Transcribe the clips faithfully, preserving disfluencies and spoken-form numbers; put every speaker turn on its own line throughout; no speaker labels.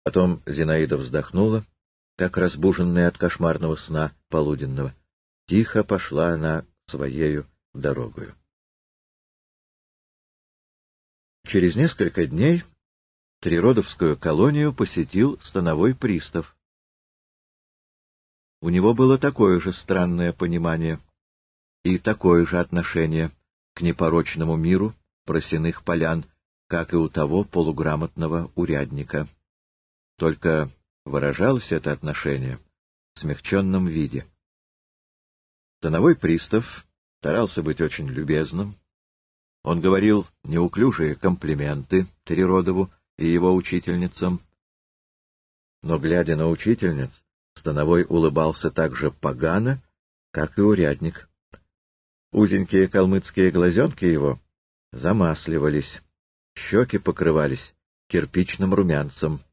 Потом Зинаида вздохнула, как разбуженная от кошмарного сна полуденного. Тихо пошла она своею дорогою. Через несколько дней Триродовскую колонию посетил становой пристав. У него было такое же странное понимание и такое же отношение к непорочному миру просяных полян, как и у того полуграмотного урядника. Только выражалось это отношение в смягченном виде. Становой пристав старался быть очень любезным. Он говорил неуклюжие комплименты Триродову и его учительницам, но, глядя на учительниц, Становой улыбался так же погано, как и урядник. Узенькие калмыцкие глазенки его замасливались, щеки покрывались кирпичным румянцем.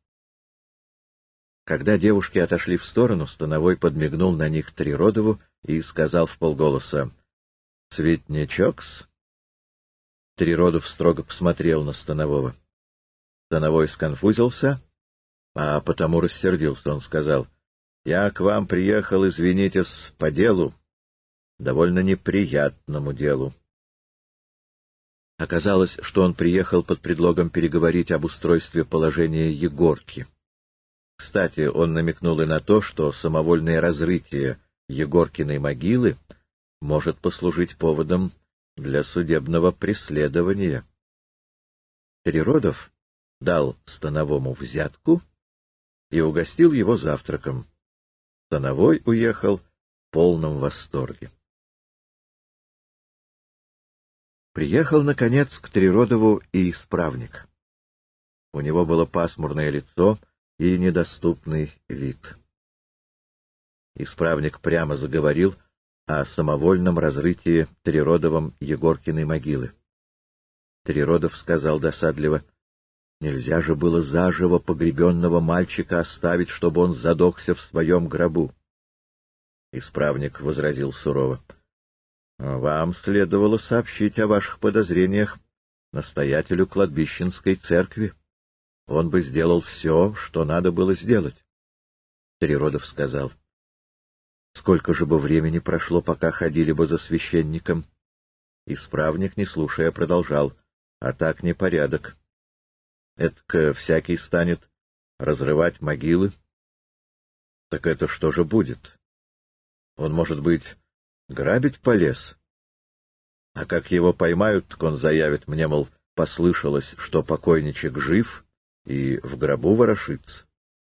Когда девушки отошли в сторону, Становой подмигнул на них Триродову и сказал вполголоса: «Цветничок-с». Триродов строго посмотрел на Станового. Становой сконфузился, а потому рассердился. Он сказал: «Я к вам приехал, извинитесь, по делу, довольно неприятному делу». Оказалось, что он приехал под предлогом переговорить об устройстве положения Егорки. Кстати, он намекнул и на то, что самовольное разрытие Егоркиной могилы может послужить поводом для судебного преследования. Триродов дал Становому взятку и угостил его завтраком. Становой уехал в полном восторге. Приехал, наконец, к Триродову и исправник. У него было пасмурное лицо и недоступный вид. Исправник прямо заговорил о самовольном разрытии Триродовым Егоркиной могилы. Триродов сказал досадливо: «Нельзя же было заживо погребенного мальчика оставить, чтобы он задохся в своем гробу». Исправник возразил сурово: «Вам следовало сообщить о ваших подозрениях настоятелю кладбищенской церкви. Он бы сделал все, что надо было сделать». Триродов сказал: «Сколько же бы времени прошло, пока ходили бы за священником?» Исправник, не слушая, продолжал: «А так непорядок. Эдак всякий станет разрывать могилы. Так это что же будет? Он, может быть, грабить полез? А как его поймают, так он заявит мне, мол, послышалось, что покойничек жив и в гробу ворошится».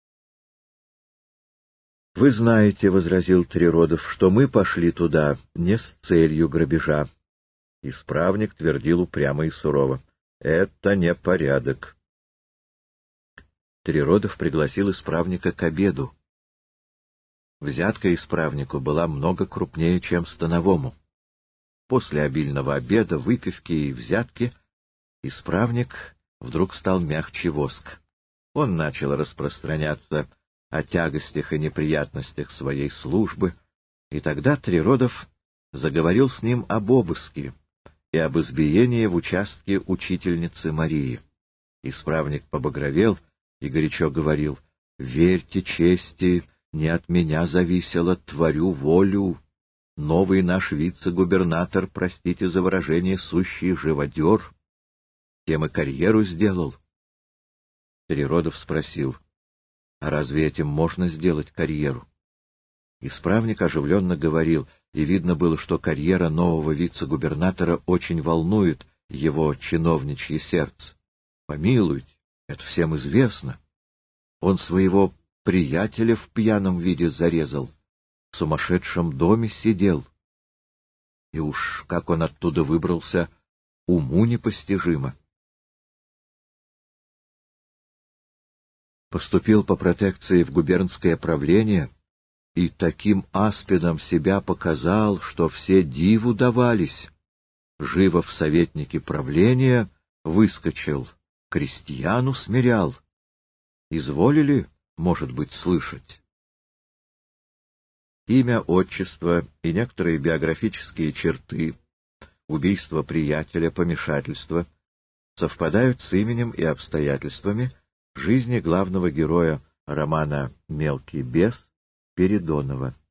«Вы знаете, — возразил Триродов, — что мы пошли туда не с целью грабежа». Исправник твердил упрямо и сурово: «Это не порядок». Триродов пригласил исправника к обеду. Взятка исправнику была много крупнее, чем Становому. После обильного обеда, выпивки и взятки исправник вдруг стал мягче воск. Он начал распространяться о тягостях и неприятностях своей службы, и тогда Триродов заговорил с ним об обыске и об избиении в участке учительницы Марии. Исправник побагровел и горячо говорил: «Верьте чести, не от меня зависело, творю волю. Новый наш вице-губернатор, простите за выражение, сущий живодер, тем и карьеру сделал». Триродов спросил: «А разве этим можно сделать карьеру?» Исправник оживленно говорил, и видно было, что карьера нового вице-губернатора очень волнует его чиновничье сердце. «Помилуйте, это всем известно. Он своего приятеля в пьяном виде зарезал, в сумасшедшем доме сидел. И уж как он оттуда выбрался, уму непостижимо. Поступил по протекции в губернское правление и таким аспидом себя показал, что все диву давались. Живо в советнике правления выскочил, крестьян усмирял. Изволили, может быть, слышать?» Имя, отчество и некоторые биографические черты, убийство приятеля, помешательство, совпадают с именем и обстоятельствами, Жизни главного героя романа «Мелкий бес» Передонова.